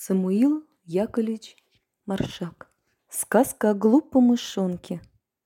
Самуил Яковлевич Маршак. Сказка о глупом мышонке.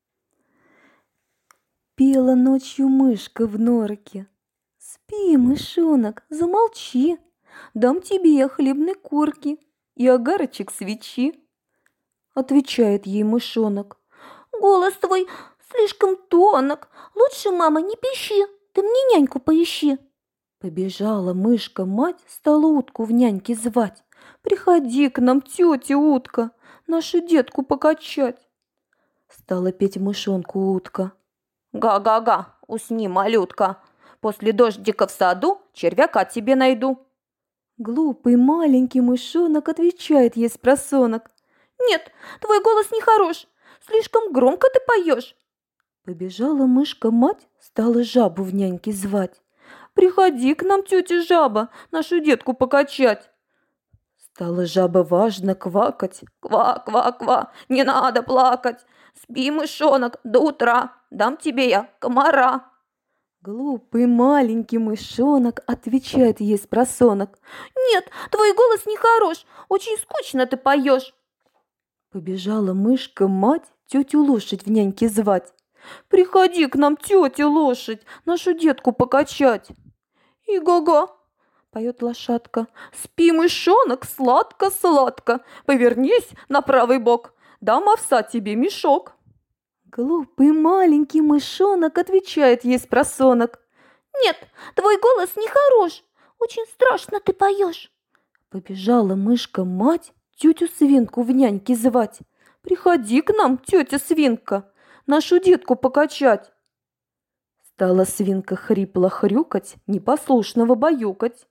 Пела ночью мышка в норке. Спи, мышонок, замолчи, дам тебе я хлебной корки и огарочек свечи. Отвечает ей мышонок: голос твой слишком тонок, лучше, мама, не пищи, ты мне няньку поищи. Побежала мышка-мать, стала утку в няньке звать. Приходи к нам, тетя утка, нашу детку покачать. Стала петь мышонку утка: га-га-га, усни, малютка, после дождика в саду червяка тебе найду. Глупый маленький мышонок отвечает ей спросонок: нет, твой голос нехорош, слишком громко ты поешь. Побежала мышка-мать, стала жабу в няньке звать. Приходи к нам, тетя жаба, нашу детку покачать. Стала жаба важно квакать. Ква-ква-ква, не надо плакать. Спи, мышонок, до утра, дам тебе я комара. Глупый маленький мышонок отвечает ей спросонок: нет, твой голос нехорош, очень скучно ты поешь. Побежала мышка-мать тетю лошадь в няньке звать. Приходи к нам, тетя лошадь, нашу детку покачать. И го-го, поет лошадка, спи, мышонок, сладко-сладко, повернись на правый бок, дам овса тебе мешок. Глупый маленький мышонок отвечает ей спросонок: нет, твой голос нехорош, очень страшно ты поешь. Побежала мышка-мать тетю свинку в няньке звать. Приходи к нам, тетя свинка, нашу детку покачать. Стала свинка хрипло хрюкать, непослушного баюкать.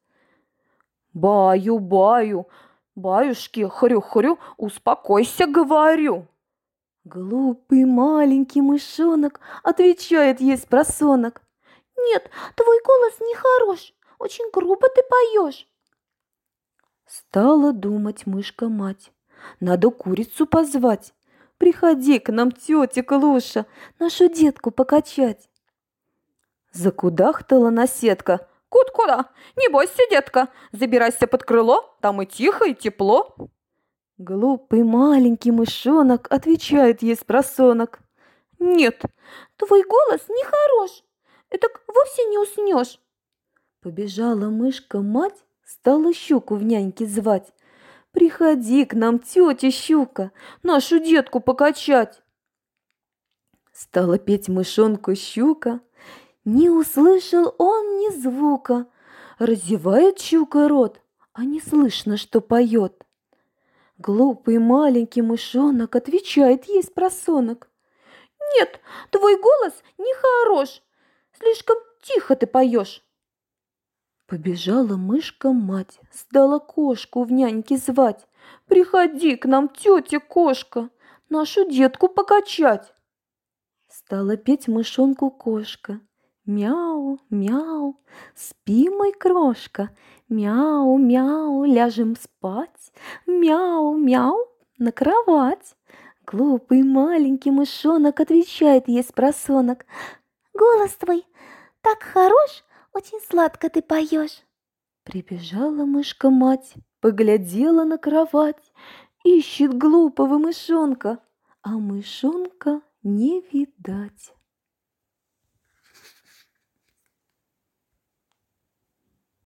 Баю-баю, баюшки, хрю-хрю, успокойся, говорю. Глупый маленький мышонок отвечает ей спросонок: нет, твой голос нехорош, очень грубо ты поешь. Стала думать мышка-мать: надо курицу позвать. Приходи к нам, тетя Клуша, нашу детку покачать. Закудахтала наседка: куда? Не бойся, детка, забирайся под крыло, там и тихо, и тепло. Глупый маленький мышонок отвечает ей спросонок: нет, твой голос нехорош, этак вовсе не уснешь. Побежала мышка-мать, стала щуку в няньке звать. Приходи к нам, тетя щука, нашу детку покачать. Стала петь мышонку щука. Не услышал он ни звука. Разевает щука рот, а не слышно, что поет. Глупый маленький мышонок отвечает ей спросонок: нет, твой голос нехорош, слишком тихо ты поешь. Побежала мышка-мать, стала кошку в няньке звать. Приходи к нам, тетя кошка, нашу детку покачать. Стала петь мышонку кошка: мяу, мяу, спи, мой крошка, мяу, мяу, ляжем спать, мяу, мяу, на кровать. Глупый маленький мышонок отвечает ей спросонок: голос твой так хорош, очень сладко ты поешь. Прибежала мышка-мать, поглядела на кровать, ищет глупого мышонка, а мышонка не видать.